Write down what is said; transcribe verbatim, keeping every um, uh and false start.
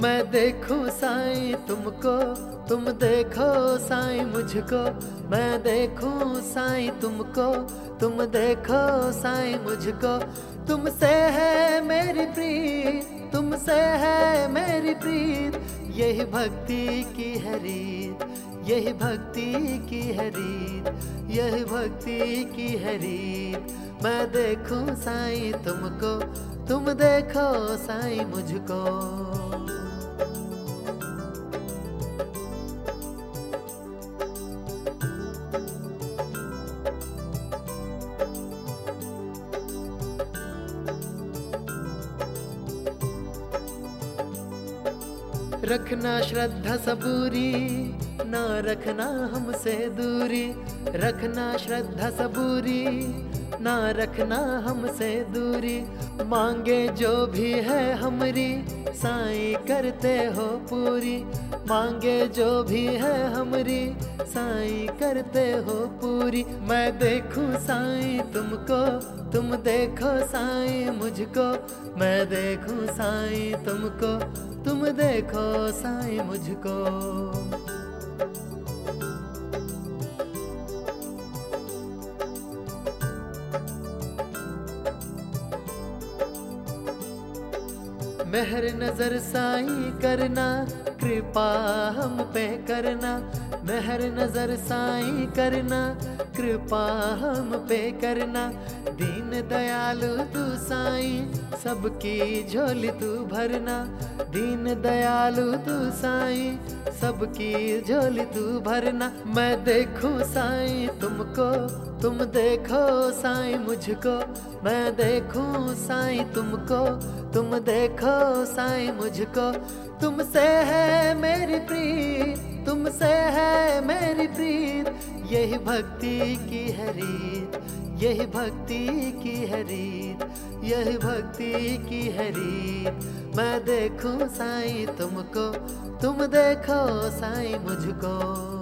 मैं देखूं साईं तुमको, तुम देखो साईं मुझको। मैं देखूं साईं तुमको, तुम देखो साईं मुझको। तुमसे है मेरी प्रीत, तुमसे है मेरी प्रीत। यही भक्ति की है रीत, यही भक्ति की है रीत, यही भक्ति की है रीत। मैं देखूं साईं तुमको, तुम देखो साईं मुझको। रखना श्रद्धा सबूरी, ना रखना हमसे दूरी। रखना श्रद्धा सबूरी, ना रखना हमसे दूरी। मांगे जो भी है हमरी, साईं करते हो पूरी। मांगे जो भी है हमरी, साईं करते हो पूरी। मैं देखूं साईं तुमको, तुम देखो साईं मुझको। मैं देखूं साईं तुमको, तुम देखो साईं मुझको। मेहर नजर साईं करना, कृपा हम पे करना। मेहर नजर साईं करना, कृपा हम पे करना। दीन दयालु तू साईं, सबकी झोली तू भरना। दीन दयालु तू साईं, सबकी झोली तू भरना। मैं देखूं साईं तुमको, तुम देखो साईं मुझको। मैं देखूं साईं तुमको, तुम देखो साईं मुझको। तुमसे है मेरी प्रीत, तुमसे है मेरी प्रीत। यही भक्ति की है रीत, यही भक्ति की है रीत, यही भक्ति की है रीत। मैं देखूं साईं तुमको, तुम देखो साईं मुझको।